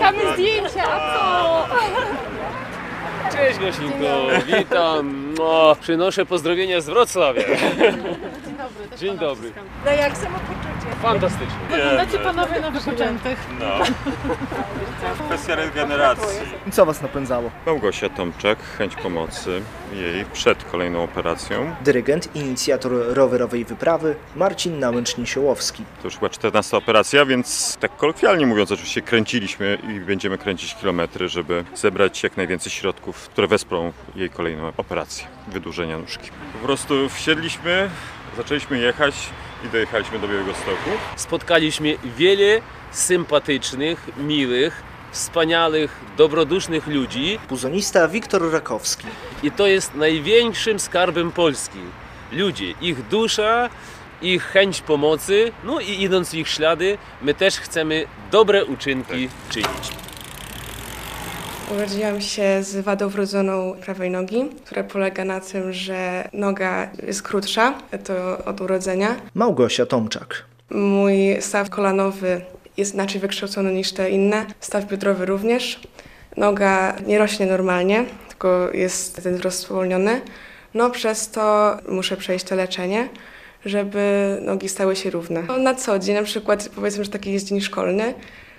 Czekamy zdjęcia, a co? Cześć Gosinko, witam. No, przynoszę pozdrowienia z Wrocławia. Dzień dobry. Dzień dobry. No jak samopoczucie? Fantastycznie. Wyglądacie panowie na wypoczętych. No. Kwestia regeneracji. I co was napędzało? Małgosia Tomczak, chęć pomocy jej przed kolejną operacją. Dyrygent, inicjator rowerowej wyprawy Marcin Nałęcz-Niesiołowski. To już chyba 14 operacja, więc tak kolokwialnie mówiąc oczywiście kręciliśmy i będziemy kręcić kilometry, żeby zebrać jak najwięcej środków, które wesprą jej kolejną operację wydłużenia nóżki. Po prostu wsiedliśmy, zaczęliśmy jechać i dojechaliśmy do Białegostoku. Spotkaliśmy wiele sympatycznych, miłych, wspaniałych, dobrodusznych ludzi Puzonista Wiktor Rakowski. i to jest największym skarbem Polski. Ludzie, ich dusza, ich chęć pomocy, no i idąc w ich ślady, my też chcemy dobre uczynki czynić. Urodziłam się z wadą wrodzoną prawej nogi, która polega na tym, że noga jest krótsza, to od urodzenia. Małgosia Tomczak. Mój staw kolanowy jest inaczej wykształcony niż te inne, staw biodrowy również. Noga nie rośnie normalnie, tylko jest ten wzrost spowolniony. No przez to muszę przejść to leczenie, żeby nogi stały się równe. Na co dzień, na przykład powiedzmy, że taki jest dzień szkolny,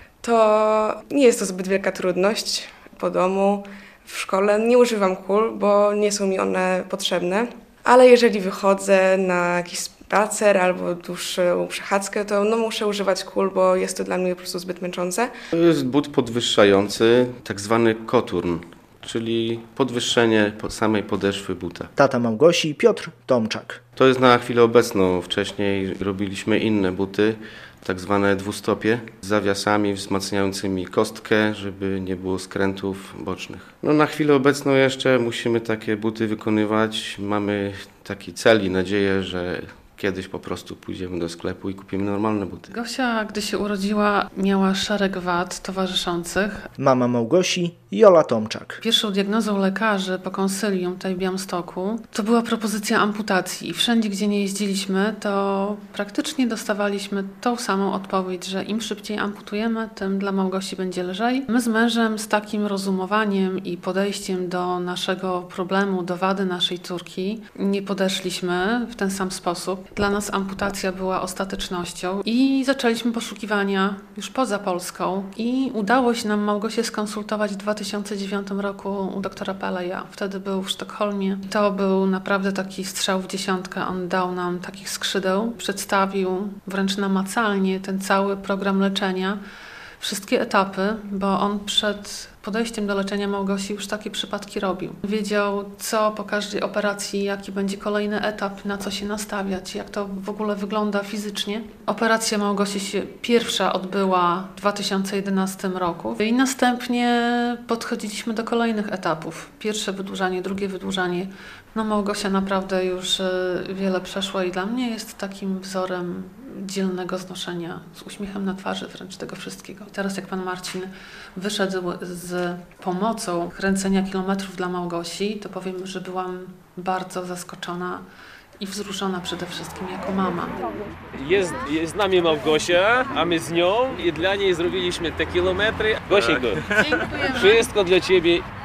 to nie jest to zbyt wielka trudność. Po domu, w szkole nie używam kul, bo nie są mi one potrzebne. Ale jeżeli wychodzę na jakiś spacer albo dłuższą przechadzkę, to muszę używać kul, bo jest to dla mnie po prostu zbyt męczące. To jest but podwyższający, tak zwany koturn, czyli podwyższenie samej podeszwy buta. Tata Małgosi Piotr Tomczak. To jest na chwilę obecną. Wcześniej robiliśmy inne buty, tak zwane dwustopie, z zawiasami wzmacniającymi kostkę, żeby nie było skrętów bocznych. No na chwilę obecną jeszcze musimy takie buty wykonywać. Mamy taki cel i nadzieję, że kiedyś po prostu pójdziemy do sklepu i kupimy normalne buty. Gosia, gdy się urodziła, miała szereg wad towarzyszących. Mama Małgosi Jola Tomczak. Pierwszą diagnozą lekarzy po konsylium tutaj w Białymstoku to była propozycja amputacji. I wszędzie, gdzie nie jeździliśmy, to praktycznie dostawaliśmy tą samą odpowiedź, że im szybciej amputujemy, tym dla Małgosi będzie lżej. My z mężem z takim rozumowaniem i podejściem do naszego problemu, do wady naszej córki nie podeszliśmy w ten sam sposób. Dla nas amputacja była ostatecznością i zaczęliśmy poszukiwania już poza Polską i udało się nam Małgosię skonsultować w 2009 roku u doktora Peleja. Wtedy był w Sztokholmie. To był naprawdę taki strzał w dziesiątkę. On dał nam takich skrzydeł, przedstawił wręcz namacalnie ten cały program leczenia, wszystkie etapy, bo on przed podejściem do leczenia Małgosi już takie przypadki robił. Wiedział, co po każdej operacji, jaki będzie kolejny etap, na co się nastawiać, jak to w ogóle wygląda fizycznie. Operacja Małgosi się pierwsza odbyła w 2011 roku i następnie podchodziliśmy do kolejnych etapów. Pierwsze wydłużanie, drugie wydłużanie. No Małgosia naprawdę już wiele przeszła i dla mnie jest takim wzorem dzielnego znoszenia, z uśmiechem na twarzy wręcz tego wszystkiego. I teraz jak pan Marcin wyszedł z pomocą kręcenia kilometrów dla Małgosi, to powiem, że byłam bardzo zaskoczona i wzruszona przede wszystkim jako mama. Jest z nami Małgosia, a my z nią i dla niej zrobiliśmy te kilometry. Gosieńko, Dziękujemy. wszystko dla Ciebie